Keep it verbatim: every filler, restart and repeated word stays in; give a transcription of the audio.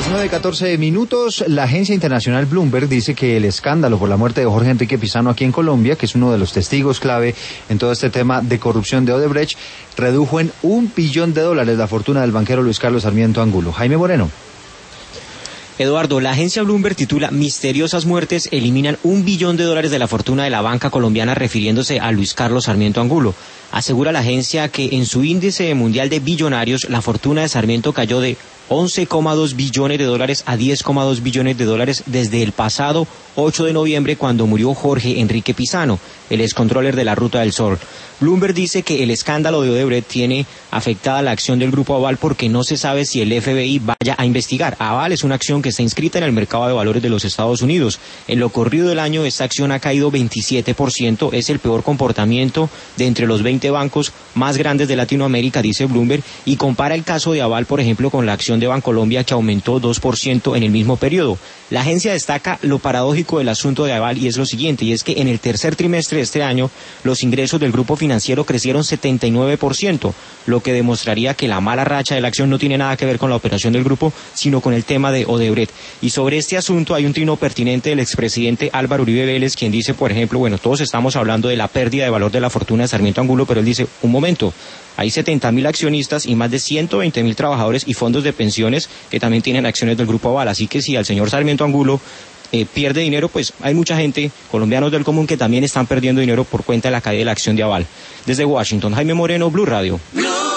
nueve catorce minutos, la agencia internacional Bloomberg dice que el escándalo por la muerte de Jorge Enrique Pizano aquí en Colombia, que es uno de los testigos clave en todo este tema de corrupción de Odebrecht, redujo en un billón de dólares la fortuna del banquero Luis Carlos Sarmiento Angulo. Jaime Moreno. Eduardo, la agencia Bloomberg titula Misteriosas muertes eliminan un billón de dólares de la fortuna de la banca colombiana, refiriéndose a Luis Carlos Sarmiento Angulo. Asegura la agencia que en su índice mundial de billonarios, la fortuna de Sarmiento cayó de once coma dos billones de dólares a diez coma dos billones de dólares desde el pasado ocho de noviembre, cuando murió Jorge Enrique Pizano, el excontroller de la Ruta del Sol. Bloomberg dice que el escándalo de Odebrecht tiene afectada la acción del Grupo Aval porque no se sabe si el F B I vaya a investigar. Aval es una acción que está inscrita en el mercado de valores de los Estados Unidos. En lo corrido del año, esta acción ha caído veintisiete por ciento, es el peor comportamiento de entre los veinte bancos más grandes de Latinoamérica, dice Bloomberg, y compara el caso de Aval, por ejemplo, con la acción de Bancolombia, que aumentó dos por ciento en el mismo periodo. La agencia destaca lo paradójico del asunto de Aval, y es lo siguiente, y es que en el tercer trimestre de este año, los ingresos del grupo financiero crecieron setenta y nueve por ciento, lo que demostraría que la mala racha de la acción no tiene nada que ver con la operación del grupo, sino con el tema de Odebrecht. Y sobre este asunto hay un trino pertinente del expresidente Álvaro Uribe Vélez, quien dice, por ejemplo, bueno, todos estamos hablando de la pérdida de valor de la fortuna de Sarmiento Angulo, pero él dice, un momento, hay setenta mil accionistas y más de ciento veinte mil trabajadores y fondos de pensiones que también tienen acciones del Grupo Aval, así que si al señor Sarmiento Angulo eh, pierde dinero, pues hay mucha gente, colombianos del común, que también están perdiendo dinero por cuenta de la caída de la acción de Aval. Desde Washington, Jaime Moreno, Blue Radio.